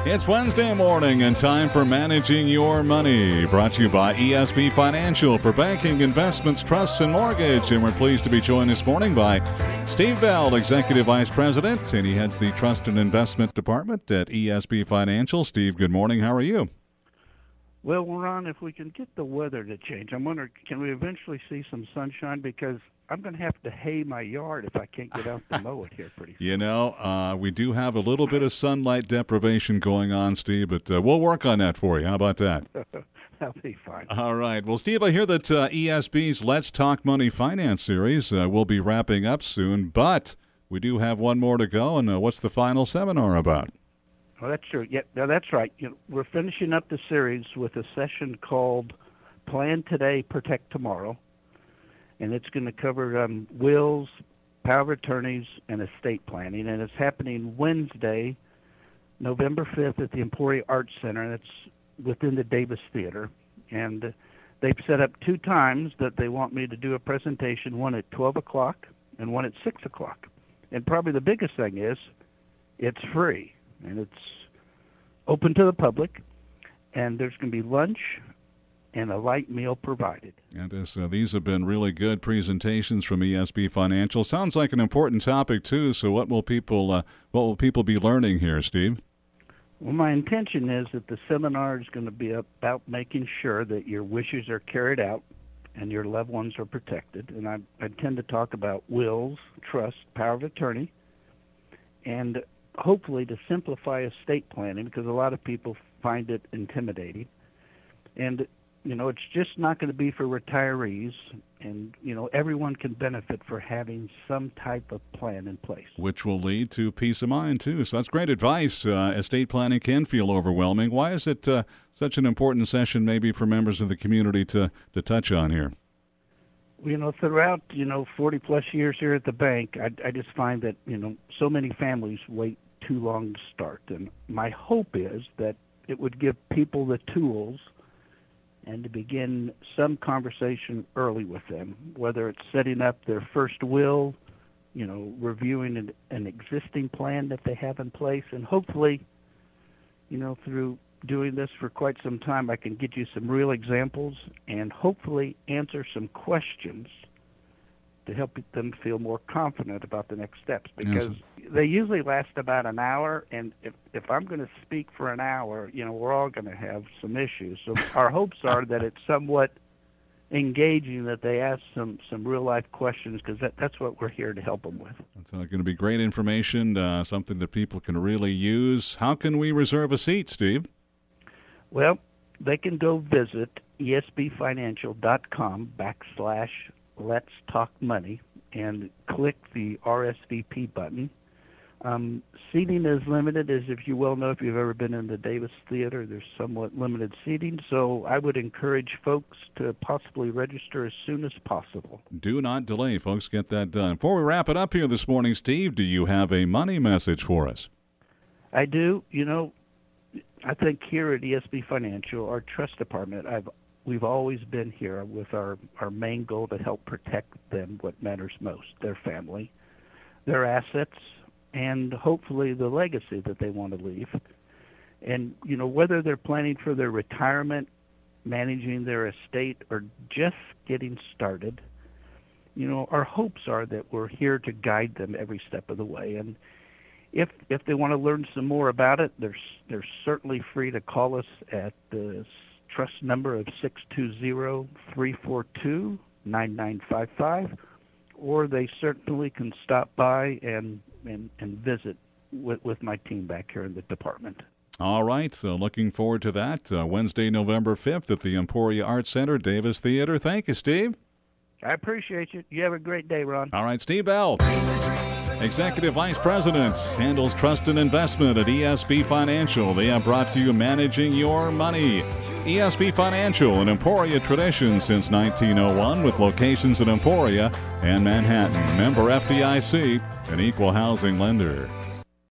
It's Wednesday morning and time for Managing Your Money. Brought to you by ESB Financial for banking, investments, trusts, and mortgage. And we're pleased to be joined this morning by Steve Bell, Executive Vice President, and he heads the Trust and Investment Department at ESB Financial. Steve, good morning. How are you? Well, Ron, if we can get the weather to change, I'm wondering, can we eventually see some sunshine? Because I'm going to have to hay my yard if I can't get out to mow it here pretty soon. You know, we do have a little bit of sunlight deprivation going on, Steve, but we'll work on that for you. How about that? That'll be fine. All right. Well, Steve, I hear that ESB's Let's Talk Money Finance series will be wrapping up soon, but we do have one more to go, and what's the final seminar about? Oh, that's true. Yeah, no, that's right. We're finishing up the series with a session called Plan Today, Protect Tomorrow, and it's going to cover wills, power of attorneys, and estate planning, and it's happening Wednesday, November 5th at the Emporia Arts Center, and it's within the Davis Theater, and they've set up two times that they want me to do a presentation, one at 12 o'clock and one at 6 o'clock. And probably the biggest thing is it's free. And it's open to the public, and there's going to be lunch and a light meal provided. And as these have been really good presentations from ESB Financial, sounds like an important topic too. So, what will people be learning here, Steve? Well, my intention is that the seminar is going to be about making sure that your wishes are carried out and your loved ones are protected. And I tend to talk about wills, trust, power of attorney, and hopefully to simplify estate planning, because a lot of people find it intimidating. And, it's just not going to be for retirees, and, everyone can benefit for having some type of plan in place. Which will lead to peace of mind, too. So that's great advice. Estate planning can feel overwhelming. Why is it such an important session maybe for members of the community to touch on here? Throughout, 40-plus years here at the bank, I just find that, so many families wait too long to start. And my hope is that it would give people the tools and to begin some conversation early with them, whether it's setting up their first will, reviewing an existing plan that they have in place, and hopefully, through doing this for quite some time, I can get you some real examples and hopefully answer some questions to help them feel more confident about the next steps, because they usually last about an hour, and if I'm going to speak for an hour, we're all going to have some issues. So our hopes are that it's somewhat engaging, that they ask some real-life questions, because that's what we're here to help them with. It's going to be great information, something that people can really use. How can we reserve a seat, Steve? Well, they can go visit esbfinancial.com/Let's Talk Money and click the RSVP button. Seating is limited, as if you well know, if you've ever been in the Davis Theater, there's somewhat limited seating. So I would encourage folks to possibly register as soon as possible. Do not delay, folks. Get that done. Before we wrap it up here this morning, Steve, do you have a money message for us? I do. I think here at ESB Financial, our trust department, we've always been here with our main goal to help protect them, what matters most, their family, their assets, and hopefully the legacy that they want to leave. And, whether they're planning for their retirement, managing their estate, or just getting started, our hopes are that we're here to guide them every step of the way. And if they want to learn some more about it, they're certainly free to call us at the trust number of 620-342-9955, or they certainly can stop by and visit with my team back here in the department. All right, so looking forward to that. Wednesday, November 5th at the Emporia Arts Center, Davis Theater. Thank you, Steve. I appreciate you. You have a great day, Ron. All right, Steve Bell, Executive Vice President, handles trust and investment at ESB Financial. They have brought to you Managing Your Money. ESB Financial, an Emporia tradition since 1901, with locations in Emporia and Manhattan. Member FDIC, an equal housing lender.